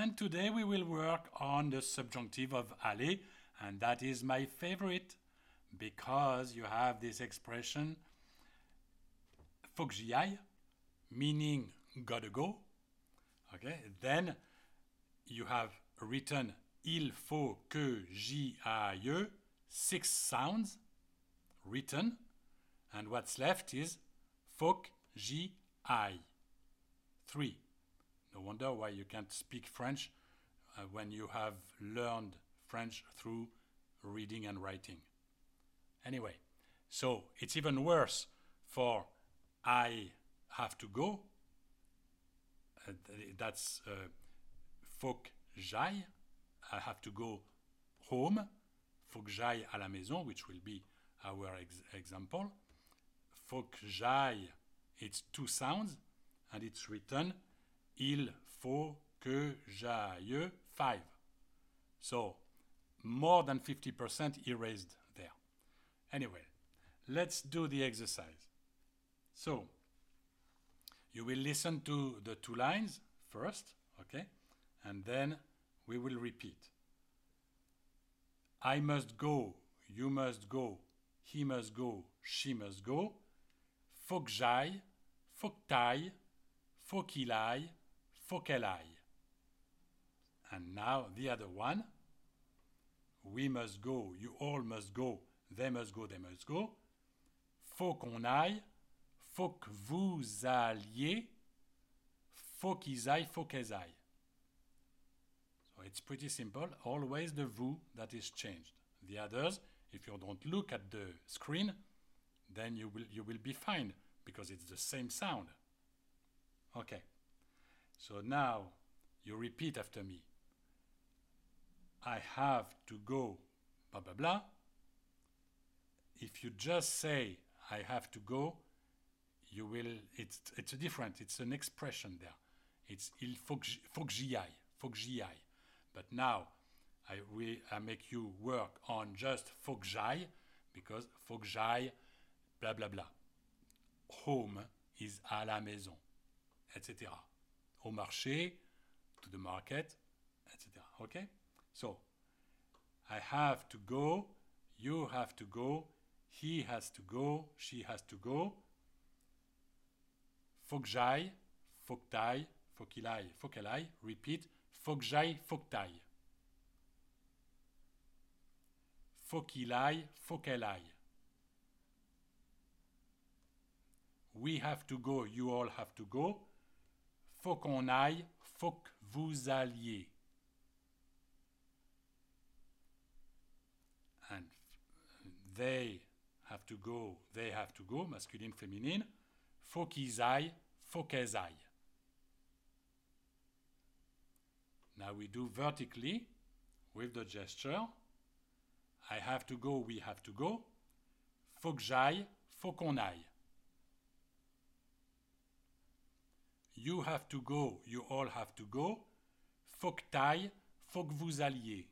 And today we will work on the subjunctive of aller, and that is my favorite because you have this expression faut que j'y aille, meaning gotta go. Okay, then you have written il faut que j'y aille, 6 sounds written, and what's left is faut que j'y aille, 3. No wonder why you can't speak French when you have learned French through reading and writing. Anyway, so it's even worse for I have to go. That's faut que j'aille. I have to go home. Faut que j'aille à la maison, which will be our example. Faut que j'aille, it's 2 sounds, and it's written il faut que j'aille, 5. So, more than 50% erased there. Anyway, let's do the exercise. So, you will listen to the 2 lines first, okay? And then we will repeat. I must go, you must go, he must go, she must go. Faut que j'aille, faut que t'ailles, faut qu'il aille, faut qu'elle aille. And now the other one. We must go, you all must go, they must go, they must go. Faut qu'on aille, faut que vous alliez, faut qu'ils aillent, faut qu'elles aillent. So it's pretty simple, always the vous that is changed. The others, if you don't look at the screen, then you will be fine because it's the same sound. Okay, so now you repeat after me. I have to go, blah, blah, blah. If you just say, I have to go, you will, it's different, it's an expression there. It's il faut que j'y aille, faut que j'y aille. But now, I make you work on just faut que j'aille, because faut que j'aille, blah, blah, blah. Home is à la maison, etc. Au marché, to the market, etc. Okay? So, I have to go, you have to go, he has to go, she has to go. Faut que j'aille, faut que t'ailles, faut qu'il aille, faut qu'elle aille. Repeat. Faut que j'aille, faut que t'ailles. Faut qu'il aille, faut qu'elle aille. We have to go, you all have to go. Faut qu'on aille, faut que vous alliez. And they have to go, masculine, féminine. Faut qu'ils aillent, faut qu'elles aillent. Now we do vertically with the gesture. I have to go, we have to go. Faut que j'aille, faut qu'on aille. You have to go, you all have to go. Faut que t'ailles, faut que vous alliez.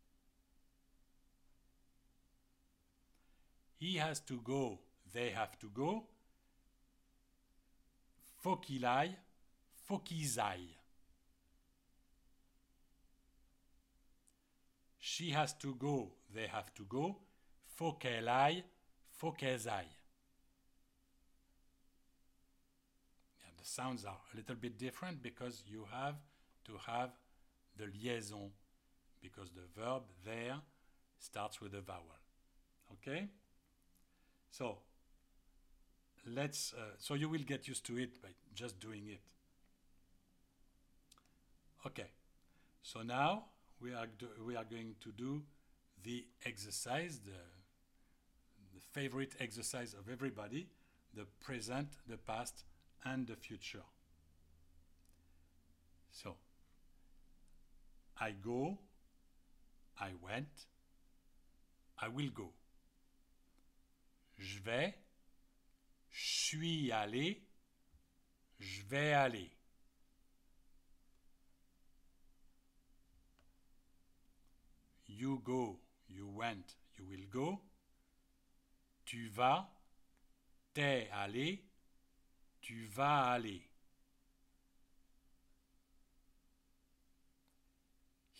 He has to go, they have to go. Faut qu'il aille, faut qu'ils aillent. She has to go, they have to go. Faut qu'elle aille, faut qu'elles aillent. Yeah, the sounds are a little bit different because you have to have the liaison, because the verb there starts with a vowel. Okay? So, so you will get used to it by just doing it. Okay, so now we are going to do the exercise, the favorite exercise of everybody, the present, the past, and the future. So, I go, I went, I will go. Je vais, je suis allé, je vais aller. You go, you went, you will go. Tu vas, t'es allé, tu vas aller.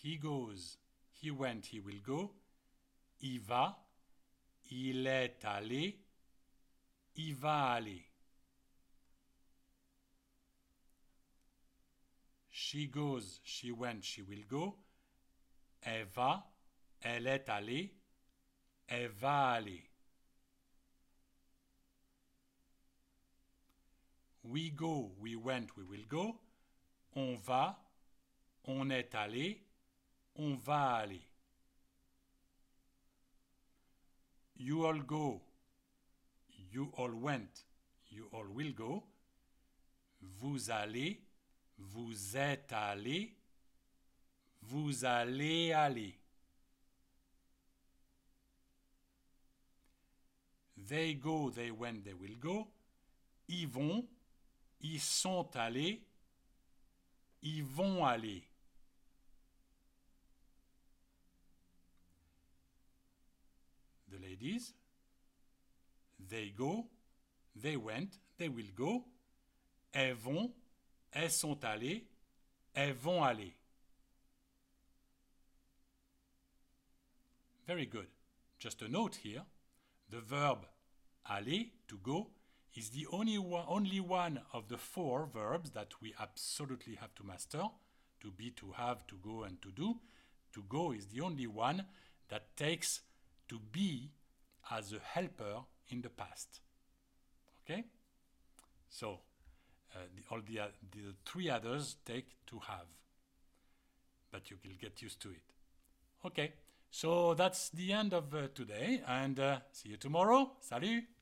he goes, he went, he will go. Il va, il est allé, il va aller. She goes, she went, she will go. Elle va, elle est allée, elle va aller. We go, we went, we will go. On va, on est allé, on va aller. You all go, you all went, you all will go. Vous allez, vous êtes allé, vous allez aller. They go, they went, they will go. Ils vont, ils sont allés, ils vont aller. The ladies, they go, they went, they will go. Elles vont, elles sont allées, elles vont aller. Very good. Just a note here. The verb aller, to go, is the only one of the 4 verbs that we absolutely have to master. To be, to have, to go, and to do. To go is the only one that takes to be as a helper in the past. Okay? So, all the 3 others take to have. But you will get used to it. Okay, so that's the end of today, and see you tomorrow. Salut!